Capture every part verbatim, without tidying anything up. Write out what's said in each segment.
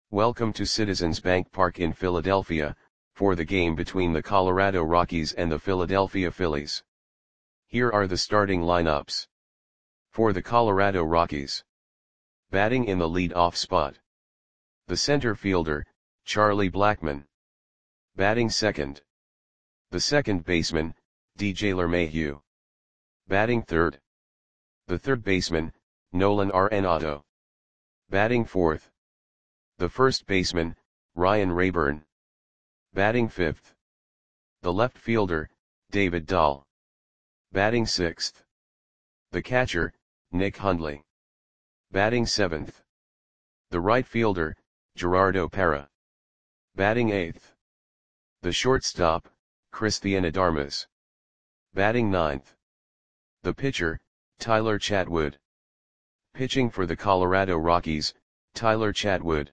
Welcome to Citizens Bank Park in Philadelphia, for the game between the Colorado Rockies and the Philadelphia Phillies. Here are the starting lineups. For the Colorado Rockies. Batting in the lead-off spot. The center fielder, Charlie Blackmon. Batting second. The second baseman, D J LeMahieu. Batting third. The third baseman, Nolan Arenado. Batting fourth. The first baseman, Ryan Raburn. Batting fifth. The left fielder, David Dahl. Batting sixth. The catcher, Nick Hundley. Batting seventh. The right fielder, Gerardo Parra. Batting eighth. The shortstop, Cristian Adarmas. Batting ninth. The pitcher, Tyler Chatwood. Pitching for the Colorado Rockies, Tyler Chatwood.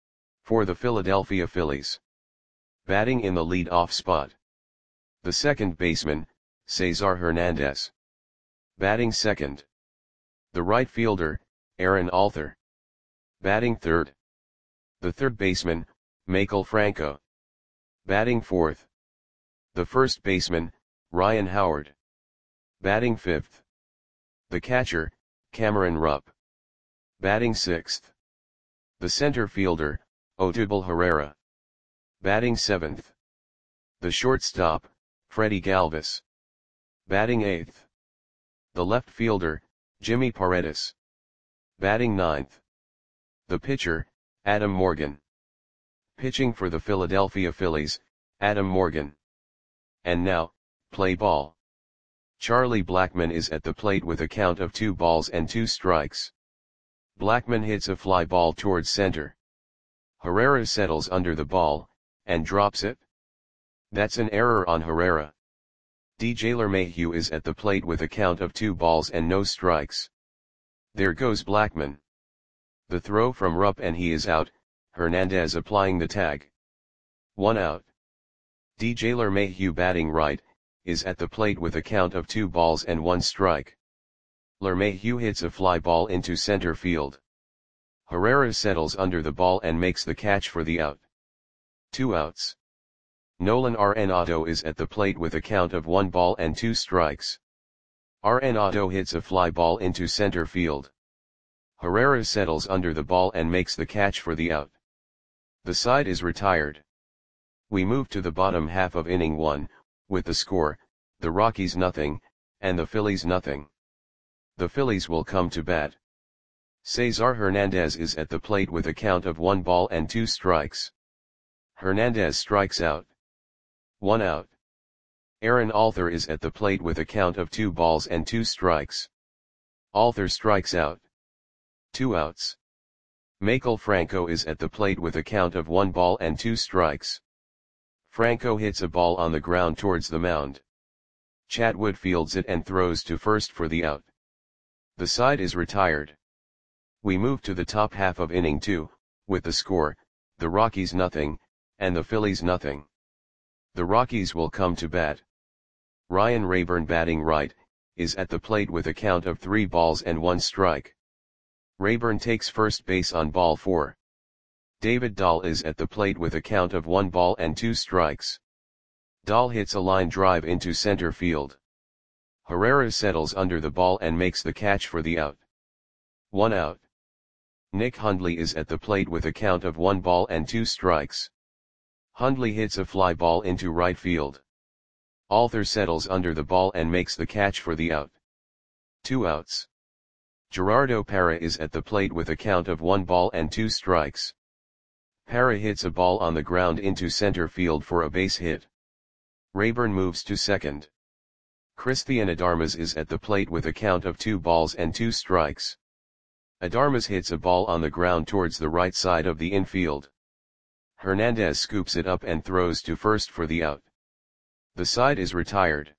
For the Philadelphia Phillies. Batting in the lead-off spot. The second baseman, Cesar Hernandez. Batting second. The right fielder, Aaron Alther. Batting third. The third baseman, Maikel Franco. Batting fourth. The first baseman, Ryan Howard. Batting fifth. The catcher, Cameron Rupp. Batting sixth. The center fielder, Odubel Herrera. Batting seventh. The shortstop, Freddie Galvis. Batting eighth. The left fielder, Jimmy Paredes. Batting ninth. The pitcher, Adam Morgan. Pitching for the Philadelphia Phillies, Adam Morgan. And now, play ball. Charlie Blackmon is at the plate with a count of two balls and two strikes. Blackmon hits a fly ball towards center. Herrera settles under the ball, and drops it. That's an error on Herrera. D J LeMahieu is at the plate with a count of two balls and no strikes. There goes Blackmon. The throw from Rupp and he is out, Hernandez applying the tag. One out. D J LeMahieu batting right, is at the plate with a count of two balls and one strike. LeMahieu hits a fly ball into center field. Herrera settles under the ball and makes the catch for the out. Two outs. Nolan Arenado is at the plate with a count of one ball and two strikes. Arenado hits a fly ball into center field. Herrera settles under the ball and makes the catch for the out. The side is retired. We move to the bottom half of inning one, with the score, the Rockies nothing, and the Phillies nothing. The Phillies will come to bat. Cesar Hernandez is at the plate with a count of one ball and two strikes. Hernandez strikes out. One out. Aaron Alther is at the plate with a count of two balls and two strikes. Alther strikes out. Two outs. Maikel Franco is at the plate with a count of one ball and two strikes. Franco hits a ball on the ground towards the mound. Chatwood fields it and throws to first for the out. The side is retired. We move to the top half of inning two, with the score, the Rockies nothing, and the Phillies nothing. The Rockies will come to bat. Ryan Raburn batting right, is at the plate with a count of three balls and one strike. Raburn takes first base on ball four. David Dahl is at the plate with a count of one ball and two strikes. Dahl hits a line drive into center field. Herrera settles under the ball and makes the catch for the out. One out. Nick Hundley is at the plate with a count of one ball and two strikes. Hundley hits a fly ball into right field. Alther settles under the ball and makes the catch for the out. Two outs. Gerardo Parra is at the plate with a count of one ball and two strikes. Parra hits a ball on the ground into center field for a base hit. Raburn moves to second. Cristian Adarmas is at the plate with a count of two balls and two strikes. Adarmas hits a ball on the ground towards the right side of the infield. Hernandez scoops it up and throws to first for the out. The side is retired.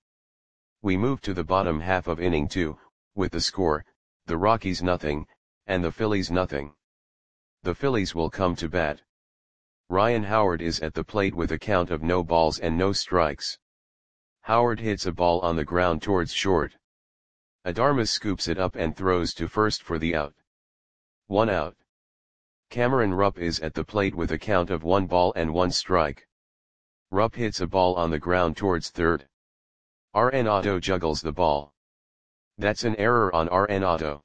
We move to the bottom half of inning two, with the score, the Rockies nothing, and the Phillies nothing. The Phillies will come to bat. Ryan Howard is at the plate with a count of no balls and no strikes. Howard hits a ball on the ground towards short. Adarmas scoops it up and throws to first for the out. One out. Cameron Rupp is at the plate with a count of one ball and one strike. Rupp hits a ball on the ground towards third. Arenado juggles the ball. That's an error on Arenado.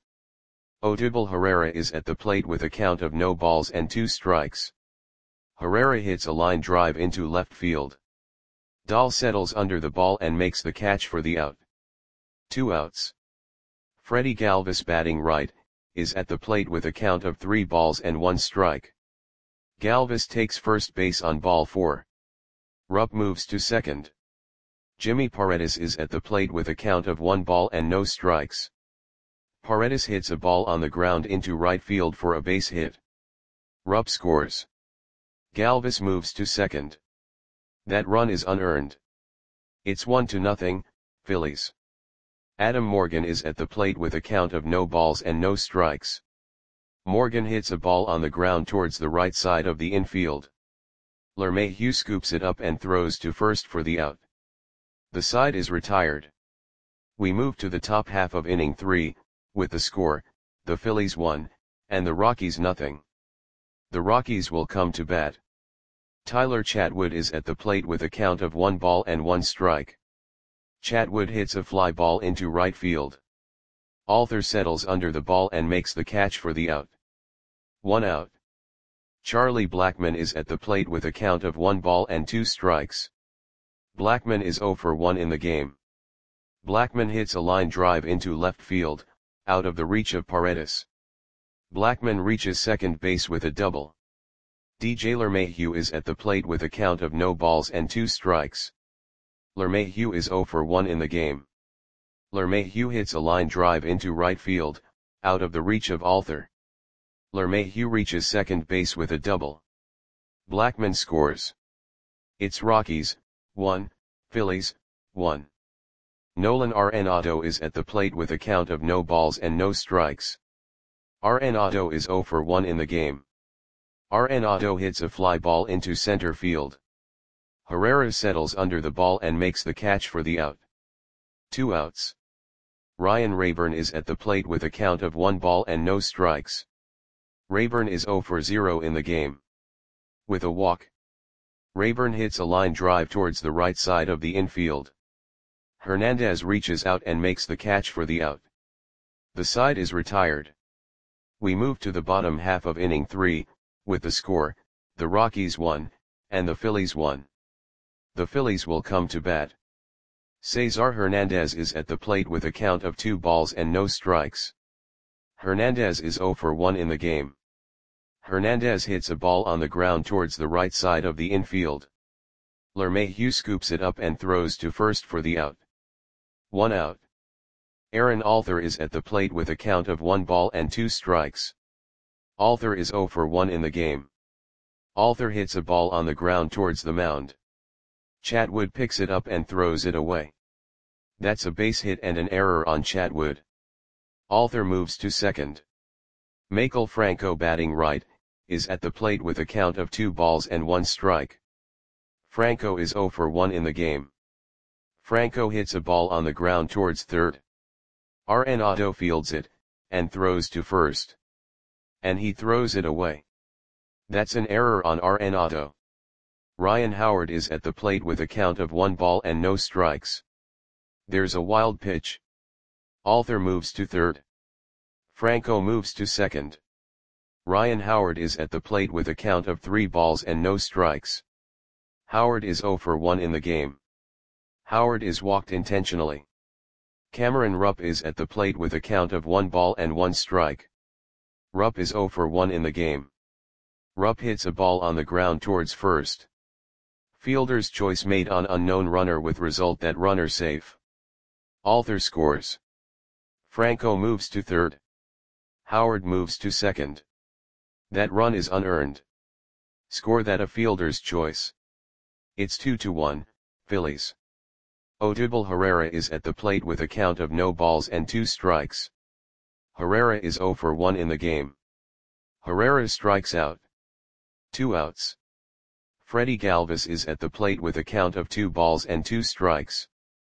Odubel Herrera is at the plate with a count of no balls and two strikes. Herrera hits a line drive into left field. Dahl settles under the ball and makes the catch for the out. Two outs. Freddie Galvis, batting right, is at the plate with a count of three balls and one strike. Galvis takes first base on ball four. Rupp moves to second. Jimmy Paredes is at the plate with a count of one ball and no strikes. Paredes hits a ball on the ground into right field for a base hit. Rupp scores. Galvis moves to second. That run is unearned. It's one to nothing, Phillies. Adam Morgan is at the plate with a count of no balls and no strikes. Morgan hits a ball on the ground towards the right side of the infield. LeMahieu scoops it up and throws to first for the out. The side is retired. We move to the top half of inning three, with the score, the Phillies one, and the Rockies nothing. The Rockies will come to bat. Tyler Chatwood is at the plate with a count of one ball and one strike. Chatwood hits a fly ball into right field. Alter settles under the ball and makes the catch for the out. One out. Charlie Blackmon is at the plate with a count of one ball and two strikes. Blackmon is oh for one in the game. Blackmon hits a line drive into left field, out of the reach of Paredes. Blackmon reaches second base with a double. D J LeMahieu is at the plate with a count of no balls and two strikes. LeMahieu is oh for one in the game. LeMahieu hits a line drive into right field, out of the reach of Alter. LeMahieu reaches second base with a double. Blackmon scores. It's Rockies, one, Phillies, one. Nolan Arenado is at the plate with a count of no balls and no strikes. Arenado is oh for one in the game. Arenado hits a fly ball into center field. Herrera settles under the ball and makes the catch for the out. Two outs. Ryan Rayburn is at the plate with a count of one ball and no strikes. Rayburn is oh for zero in the game. With a walk. Rayburn hits a line drive towards the right side of the infield. Hernandez reaches out and makes the catch for the out. The side is retired. We move to the bottom half of inning three, with the score, the Rockies one, and the Phillies one. The Phillies will come to bat. Cesar Hernandez is at the plate with a count of two balls and no strikes. Hernandez is oh for one in the game. Hernandez hits a ball on the ground towards the right side of the infield. LeMahieu scoops it up and throws to first for the out. One out. Aaron Alter is at the plate with a count of one ball and two strikes. Alter is oh for one in the game. Alter hits a ball on the ground towards the mound. Chatwood picks it up and throws it away. That's a base hit and an error on Chatwood. Alter moves to second. Maikel Franco, batting right, is at the plate with a count of two balls and one strike. Franco is oh for one in the game. Franco hits a ball on the ground towards third. Arenado fields it, and throws to first. And he throws it away. That's an error on Arenado. Ryan Howard is at the plate with a count of one ball and no strikes. There's a wild pitch. Alter moves to third. Franco moves to second. Ryan Howard is at the plate with a count of three balls and no strikes. Howard is oh for one in the game. Howard is walked intentionally. Cameron Rupp is at the plate with a count of one ball and one strike. Rupp is oh for one in the game. Rupp hits a ball on the ground towards first. Fielder's choice made on unknown runner with result that runner safe. Alter scores. Franco moves to third. Howard moves to second. That run is unearned. Score that a fielder's choice. It's two to one, Phillies. Odubel Herrera is at the plate with a count of no balls and two strikes. Herrera is oh for one in the game. Herrera strikes out. Two outs. Freddie Galvis is at the plate with a count of two balls and two strikes.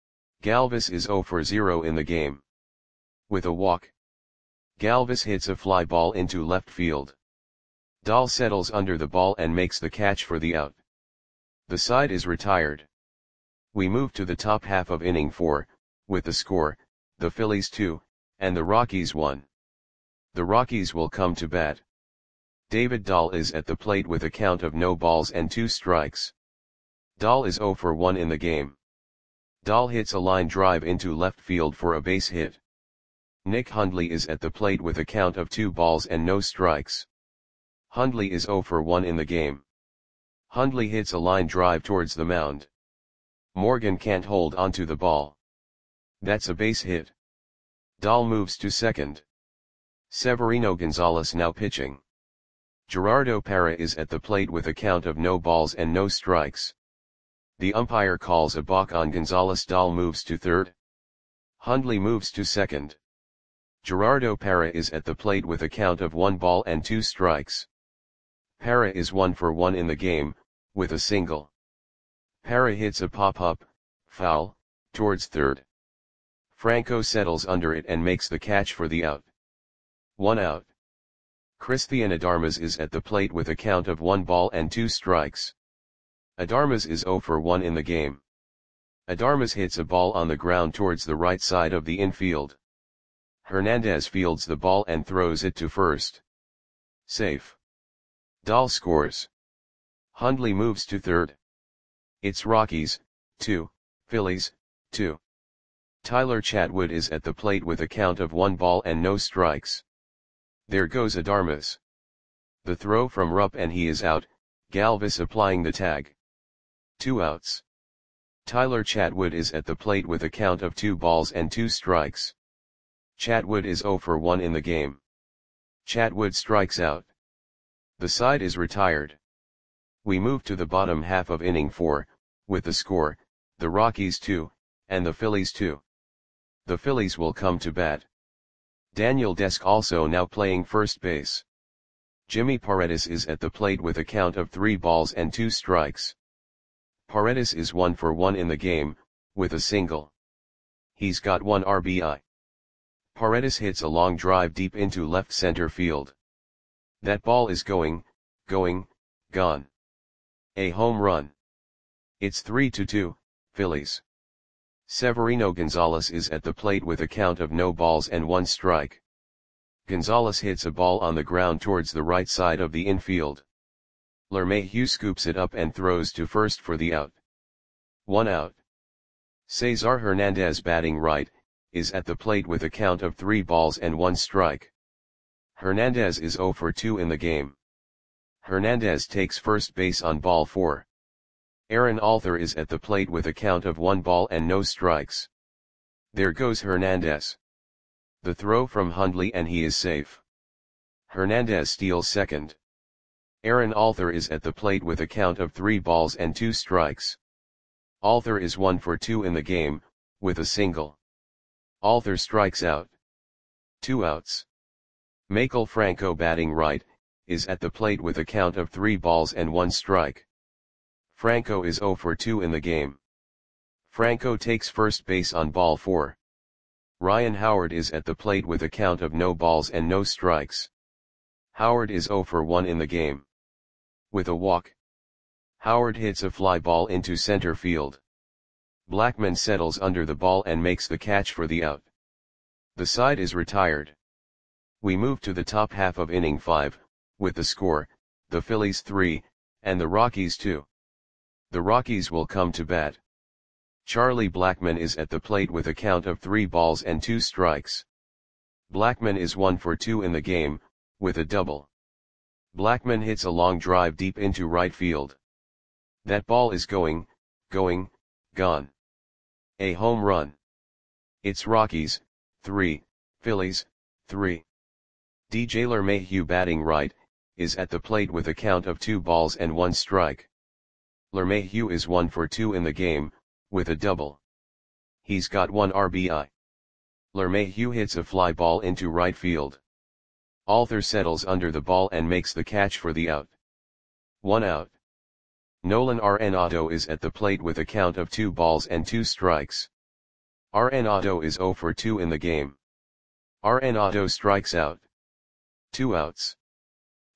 Galvis is oh for zero in the game. With a walk. Galvis hits a fly ball into left field. Dahl settles under the ball and makes the catch for the out. The side is retired. We move to the top half of inning four, with the score, the Phillies two, and the Rockies one. The Rockies will come to bat. David Dahl is at the plate with a count of no balls and two strikes. Dahl is oh for one in the game. Dahl hits a line drive into left field for a base hit. Nick Hundley is at the plate with a count of two balls and no strikes. Hundley is oh for one in the game. Hundley hits a line drive towards the mound. Morgan can't hold onto the ball. That's a base hit. Dahl moves to second. Severino Gonzalez now pitching. Gerardo Parra is at the plate with a count of no balls and no strikes. The umpire calls a balk on Gonzalez. Dahl moves to third. Hundley moves to second. Gerardo Parra is at the plate with a count of one ball and two strikes. Parra is one for one in the game, with a single. Parra hits a pop-up, foul, towards third. Franco settles under it and makes the catch for the out. One out. Christian Adarmas is at the plate with a count of one ball and two strikes. Adarmas is oh for one in the game. Adarmas hits a ball on the ground towards the right side of the infield. Hernandez fields the ball and throws it to first. Safe. Dahl scores. Hundley moves to third. It's Rockies, two, Phillies, two. Tyler Chatwood is at the plate with a count of one ball and no strikes. There goes Adarmas. The throw from Rupp and he is out, Galvis applying the tag. Two outs. Tyler Chatwood is at the plate with a count of two balls and two strikes. Chatwood is oh for one in the game. Chatwood strikes out. The side is retired. We move to the bottom half of inning four, with the score, the Rockies two, and the Phillies two. The Phillies will come to bat. Daniel Desk also now playing first base. Jimmy Paredes is at the plate with a count of three balls and two strikes. Paredes is one for one in the game, with a single. He's got one R B I. Paredes hits a long drive deep into left center field. That ball is going, going, gone. A home run. It's three to two, Phillies. Severino Gonzalez is at the plate with a count of no balls and one strike. Gonzalez hits a ball on the ground towards the right side of the infield. LeMahieu scoops it up and throws to first for the out. One out. Cesar Hernandez batting right, is at the plate with a count of three balls and one strike. Hernandez is oh for two in the game. Hernandez takes first base on ball four. Aaron Alther is at the plate with a count of one ball and no strikes. There goes Hernandez. The throw from Hundley and he is safe. Hernandez steals second. Aaron Alther is at the plate with a count of three balls and two strikes. Alther is one for two in the game, with a single. Alther strikes out. Two outs. Michael Franco batting right, is at the plate with a count of three balls and one strike. Franco is oh for two in the game. Franco takes first base on ball four. Ryan Howard is at the plate with a count of no balls and no strikes. Howard is oh for one in the game. With a walk. Howard hits a fly ball into center field. Blackman settles under the ball and makes the catch for the out. The side is retired. We move to the top half of inning five, with the score, the Phillies three, and the Rockies two. The Rockies will come to bat. Charlie Blackman is at the plate with a count of three balls and two strikes. Blackman is one for two in the game, with a double. Blackman hits a long drive deep into right field. That ball is going, going, gone. A home run. It's Rockies, three, Phillies, three. D J LeMahieu batting right, is at the plate with a count of two balls and one strike. LeMahieu is one for two in the game, with a double. He's got one R B I. LeMahieu hits a fly ball into right field. Alther settles under the ball and makes the catch for the out. One out. Nolan Arenado is at the plate with a count of two balls and two strikes. Arenado is oh for two in the game. Arenado strikes out. Two outs.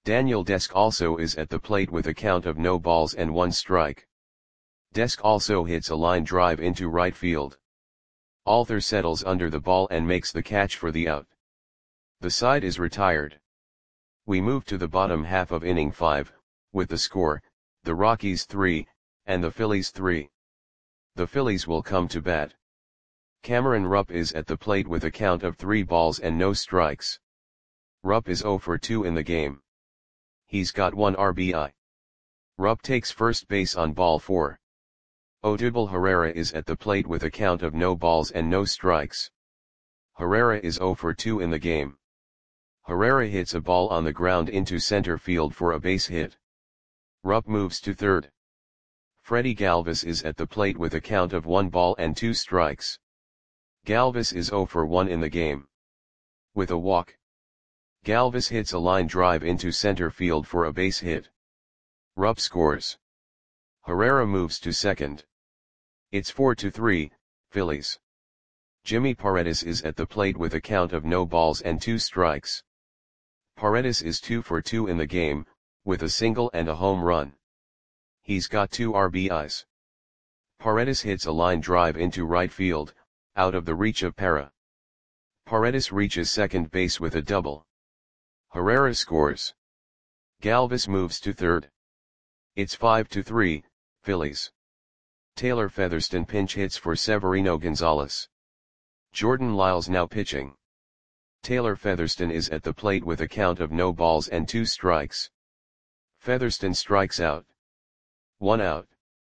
Daniel Desk also is at the plate with a count of no balls and one strike. Desk also hits a line drive into right field. Alter settles under the ball and makes the catch for the out. The side is retired. We move to the bottom half of inning five, with the score, the Rockies three, and the Phillies three. The Phillies will come to bat. Cameron Rupp is at the plate with a count of three balls and no strikes. Rupp is oh for two in the game. He's got one R B I. Rupp takes first base on ball four. Odubel Herrera is at the plate with a count of no balls and no strikes. Herrera is oh for two in the game. Herrera hits a ball on the ground into center field for a base hit. Rupp moves to third. Freddie Galvis is at the plate with a count of one ball and two strikes. Galvis is oh for one in the game. With a walk, Galvis hits a line drive into center field for a base hit. Rupp scores. Herrera moves to second. It's four to three, Phillies. Jimmy Paredes is at the plate with a count of no balls and two strikes. Paredes is two for two in the game, with a single and a home run. He's got two R B Is. Paredes hits a line drive into right field, out of the reach of Parra. Paredes reaches second base with a double. Herrera scores. Galvis moves to third. It's five to three, Phillies. Taylor Featherston pinch hits for Severino Gonzalez. Jordan Lyles now pitching. Taylor Featherston is at the plate with a count of no balls and two strikes. Featherston strikes out. One out.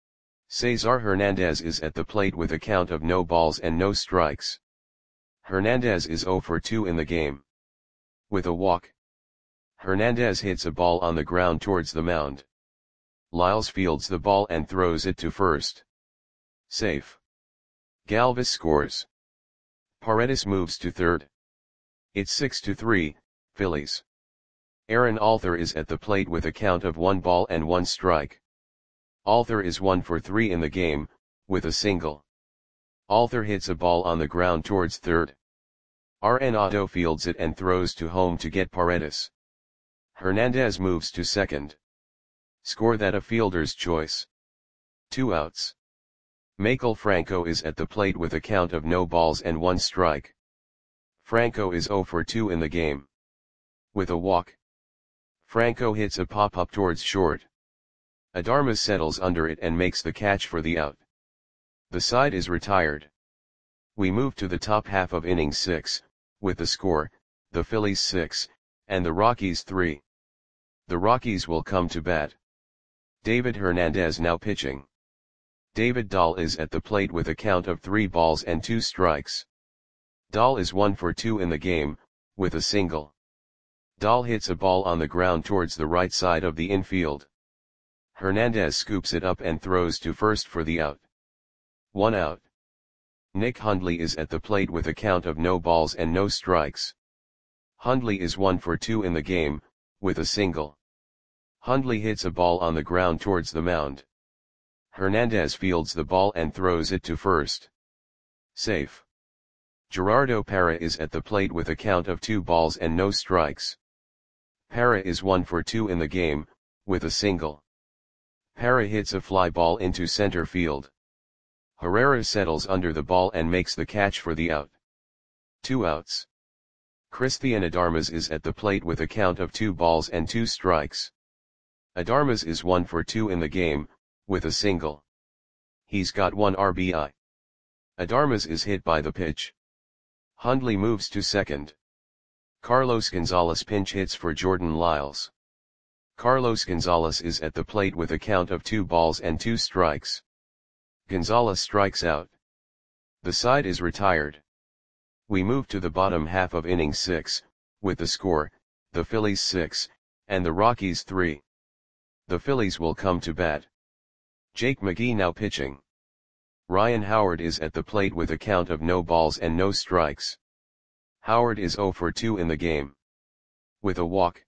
Cesar Hernandez is at the plate with a count of no balls and no strikes. Hernandez is oh for two in the game. With a walk, Hernandez hits a ball on the ground towards the mound. Lyles fields the ball and throws it to first. Safe. Galvis scores. Paredes moves to third. It's six to three, Phillies. Aaron Alter is at the plate with a count of one ball and one strike. Alter is one for three in the game, with a single. Alter hits a ball on the ground towards third. Arenado fields it and throws to home to get Paredes. Hernandez moves to second. Score that a fielder's choice. Two outs. Michael Franco is at the plate with a count of no balls and one strike. Franco is oh for two in the game. With a walk, Franco hits a pop-up towards short. Adarmas settles under it and makes the catch for the out. The side is retired. We move to the top half of inning six, with the score, the Phillies six, and the Rockies three. The Rockies will come to bat. David Hernandez now pitching. David Dahl is at the plate with a count of three balls and two strikes. Dahl is one for two in the game, with a single. Dahl hits a ball on the ground towards the right side of the infield. Hernandez scoops it up and throws to first for the out. One out. Nick Hundley is at the plate with a count of no balls and no strikes. Hundley is one for two in the game, with a single. Hundley hits a ball on the ground towards the mound. Hernandez fields the ball and throws it to first. Safe. Gerardo Parra is at the plate with a count of two balls and no strikes. Parra is one for two in the game, with a single. Parra hits a fly ball into center field. Herrera settles under the ball and makes the catch for the out. Two outs. Christian Adarmas is at the plate with a count of two balls and two strikes. Adarmas is one for two in the game, with a single. He's got one R B I. Adarmas is hit by the pitch. Hundley moves to second. Carlos Gonzalez pinch hits for Jordan Lyles. Carlos Gonzalez is at the plate with a count of two balls and two strikes. Gonzalez strikes out. The side is retired. We move to the bottom half of inning six, with the score, the Phillies six, and the Rockies three. The Phillies will come to bat. Jake McGee now pitching. Ryan Howard is at the plate with a count of no balls and no strikes. Howard is oh for two in the game. With a walk,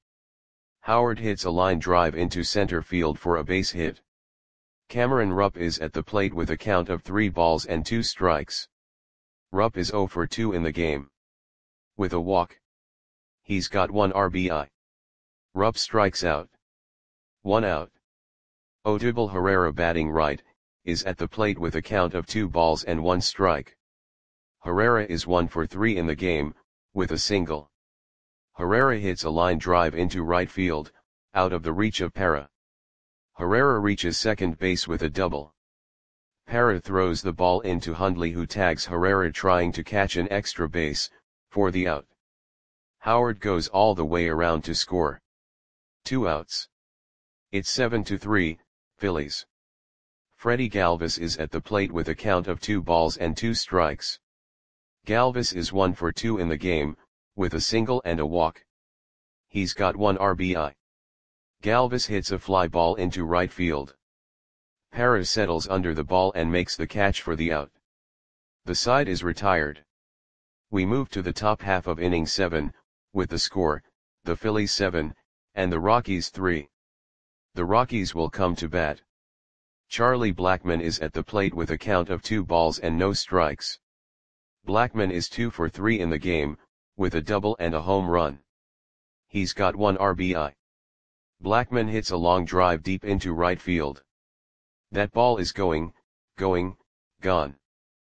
Howard hits a line drive into center field for a base hit. Cameron Rupp is at the plate with a count of three balls and two strikes. Rupp is oh for two in the game. With a walk, he's got one R B I. Rupp strikes out. One out. Odubel Herrera batting right, is at the plate with a count of two balls and one strike. Herrera is one for three in the game, with a single. Herrera hits a line drive into right field, out of the reach of Parra. Herrera reaches second base with a double. Parra throws the ball into Hundley, who tags Herrera trying to catch an extra base, for the out. Howard goes all the way around to score. Two outs. It's seven to three, Phillies. Freddie Galvis is at the plate with a count of two balls and two strikes. Galvis is one for two in the game, with a single and a walk. He's got one R B I. Galvis hits a fly ball into right field. Parra settles under the ball and makes the catch for the out. The side is retired. We move to the top half of inning seven, with the score, the Phillies seven, and the Rockies three. The Rockies will come to bat. Charlie Blackmon is at the plate with a count of two balls and no strikes. Blackmon is two for three in the game, with a double and a home run. He's got one R B I. Blackmon hits a long drive deep into right field. That ball is going, going, gone.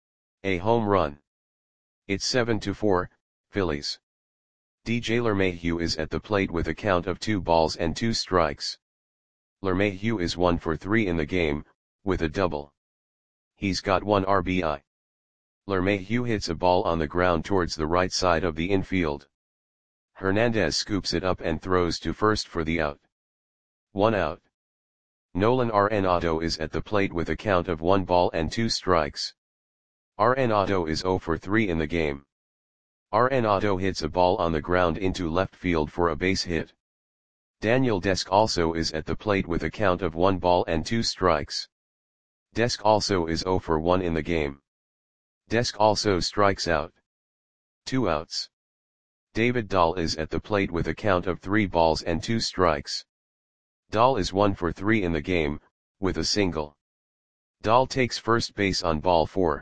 A home run. It's seven to four, Phillies. D J LeMahieu is at the plate with a count of two balls and two strikes. LeMahieu is one for three in the game, with a double. He's got one R B I. LeMahieu hits a ball on the ground towards the right side of the infield. Hernandez scoops it up and throws to first for the out. One out. Nolan Arenado is at the plate with a count of one ball and two strikes. Arenado is zero for three in the game. Arenado hits a ball on the ground into left field for a base hit. Daniel Desk also is at the plate with a count of one ball and two strikes. Desk also is zero for one in the game. Desk also strikes out. Two outs. David Dahl is at the plate with a count of three balls and two strikes. Dahl is one for three in the game, with a single. Dahl takes first base on ball four.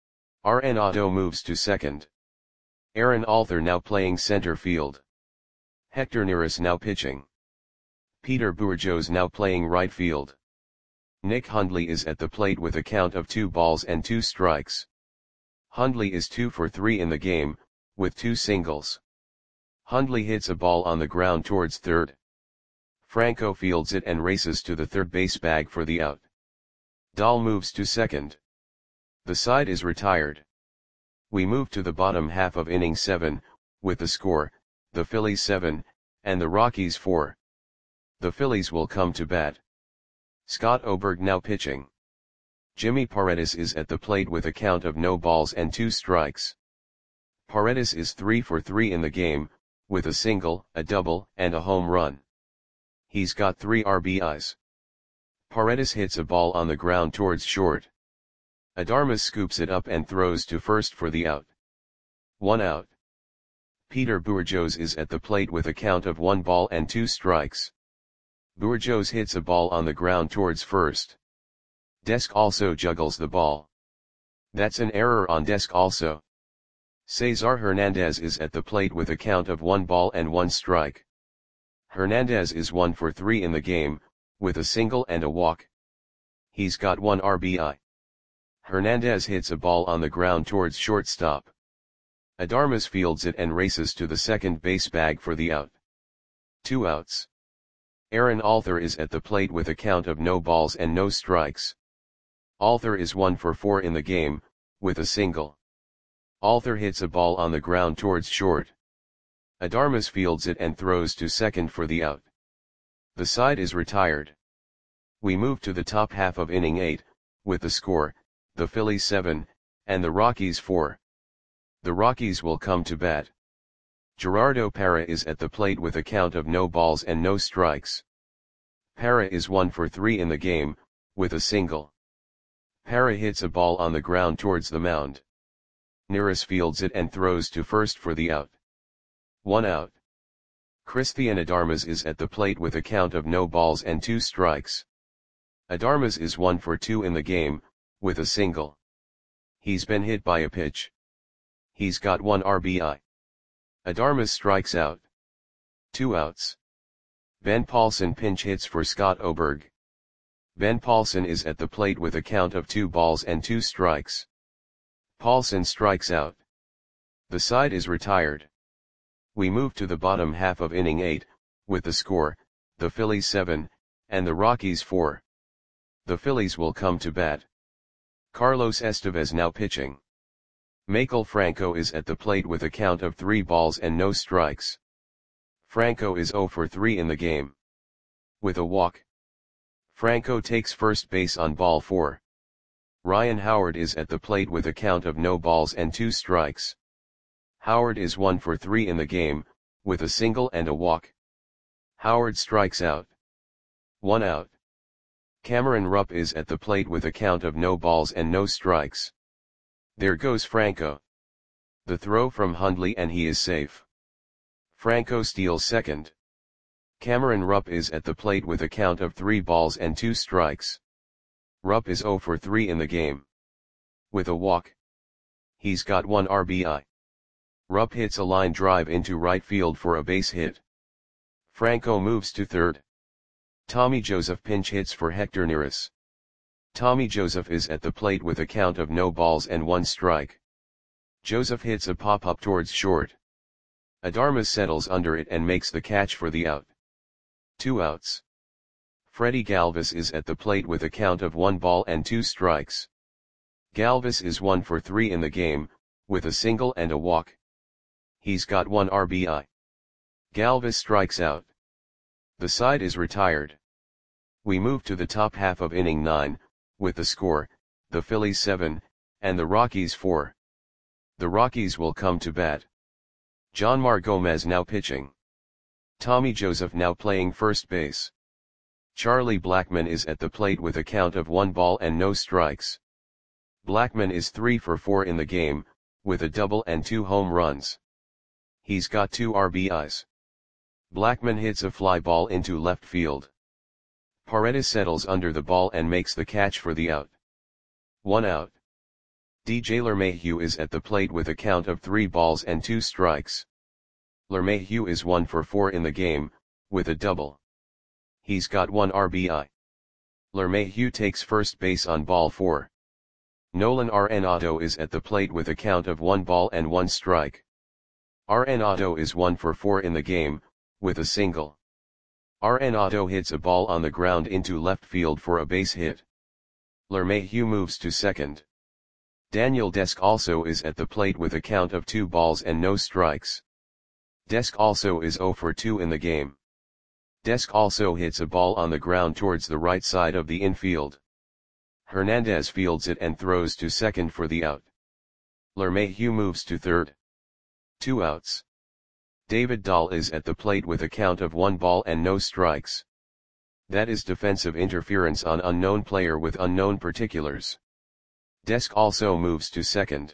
Arenado moves to second. Aaron Alther now playing center field. Hector Neris now pitching. Peter Bourjos now playing right field. Nick Hundley is at the plate with a count of two balls and two strikes. Hundley is two for three in the game, with two singles. Hundley hits a ball on the ground towards third. Franco fields it and races to the third base bag for the out. Dahl moves to second. The side is retired. We move to the bottom half of inning seven, with the score, the Phillies seven, and the Rockies four. The Phillies will come to bat. Scott Oberg now pitching. Jimmy Paredes is at the plate with a count of no balls and two strikes. Paredes is three for three in the game, with a single, a double, and a home run. He's got three R B Is. Paredes hits a ball on the ground towards short. Adames scoops it up and throws to first for the out. One out. Peter Bourjos is at the plate with a count of one ball and two strikes. Bourjos hits a ball on the ground towards first. Desk also juggles the ball. That's an error on Desk also. Cesar Hernandez is at the plate with a count of one ball and one strike. Hernandez is one for three in the game, with a single and a walk. He's got one R B I. Hernandez hits a ball on the ground towards shortstop. Adames fields it and races to the second base bag for the out. Two outs. Aaron Alther is at the plate with a count of no balls and no strikes. Alther is one for four in the game, with a single. Alther hits a ball on the ground towards short. Adames fields it and throws to second for the out. The side is retired. We move to the top half of inning eight, with the score, the Phillies seven, and the Rockies four. The Rockies will come to bat. Gerardo Parra is at the plate with a count of no balls and no strikes. Parra is one for three in the game, with a single. Parra hits a ball on the ground towards the mound. Neris fields it and throws to first for the out. One out. Christian Adames is at the plate with a count of no balls and two strikes. Adames is one for two in the game, with a single. He's been hit by a pitch. He's got one R B I. Adames strikes out. Two outs. Ben Paulson pinch hits for Scott Oberg. Ben Paulson is at the plate with a count of two balls and two strikes. Paulson strikes out. The side is retired. We move to the bottom half of inning eight, with the score, the Phillies seven, and the Rockies four. The Phillies will come to bat. Carlos Estevez now pitching. Maikel Franco is at the plate with a count of three balls and no strikes. Franco is zero for three in the game. With a walk. Franco takes first base on ball four. Ryan Howard is at the plate with a count of no balls and two strikes. Howard is one for three in the game, with a single and a walk. Howard strikes out. One out. Cameron Rupp is at the plate with a count of no balls and no strikes. There goes Franco. The throw from Hundley and he is safe. Franco steals second. Cameron Rupp is at the plate with a count of three balls and two strikes. Rupp is zero for three in the game. With a walk. He's got one R B I. Rupp hits a line drive into right field for a base hit. Franco moves to third. Tommy Joseph pinch hits for Hector Neris. Tommy Joseph is at the plate with a count of no balls and one strike. Joseph hits a pop-up towards short. Adarmas settles under it and makes the catch for the out. Two outs. Freddie Galvis is at the plate with a count of one ball and two strikes. Galvis is one for three in the game, with a single and a walk. He's got one R B I. Galvis strikes out. The side is retired. We move to the top half of inning nine, with the score, the Phillies seven, and the Rockies four. The Rockies will come to bat. Jonmar Gomez now pitching. Tommy Joseph now playing first base. Charlie Blackmon is at the plate with a count of one ball and no strikes. Blackmon is three for four in the game, with a double and two home runs. He's got two R B Is. Blackmon hits a fly ball into left field. Paredes settles under the ball and makes the catch for the out. One out. D J LeMahieu is at the plate with a count of three balls and two strikes. LeMahieu is one for four in the game, with a double. He's got one R B I. LeMahieu takes first base on ball four. Nolan Arenado is at the plate with a count of one ball and one strike. Arenado is one for four in the game, with a single. Arenado hits a ball on the ground into left field for a base hit. LeMahieu moves to second. Daniel Desk also is at the plate with a count of two balls and no strikes. Desk also is zero for two in the game. Desk also hits a ball on the ground towards the right side of the infield. Hernandez fields it and throws to second for the out. LeMahieu moves to third. Two outs. David Dahl is at the plate with a count of one ball and no strikes. That is defensive interference on unknown player with unknown particulars. Desk also moves to second.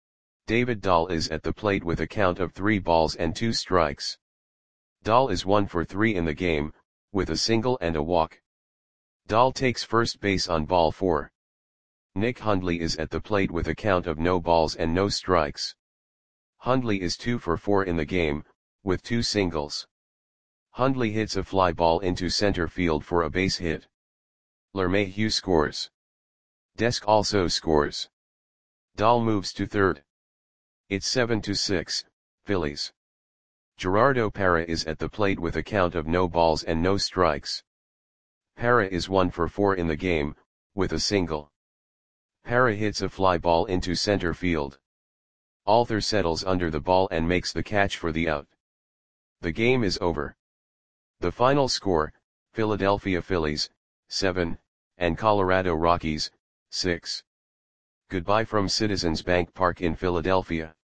David Dahl is at the plate with a count of three balls and two strikes. Dahl is one for three in the game, with a single and a walk. Dahl takes first base on ball four. Nick Hundley is at the plate with a count of no balls and no strikes. Hundley is two for four in the game, with two singles. Hundley hits a fly ball into center field for a base hit. LeMahieu scores. Desk also scores. Dahl moves to third. It's seven to six, Phillies. Gerardo Parra is at the plate with a count of no balls and no strikes. Parra is one for four in the game, with a single. Parra hits a fly ball into center field. Althor settles under the ball and makes the catch for the out. The game is over. The final score, Philadelphia Phillies, seven, and Colorado Rockies, six. Goodbye from Citizens Bank Park in Philadelphia.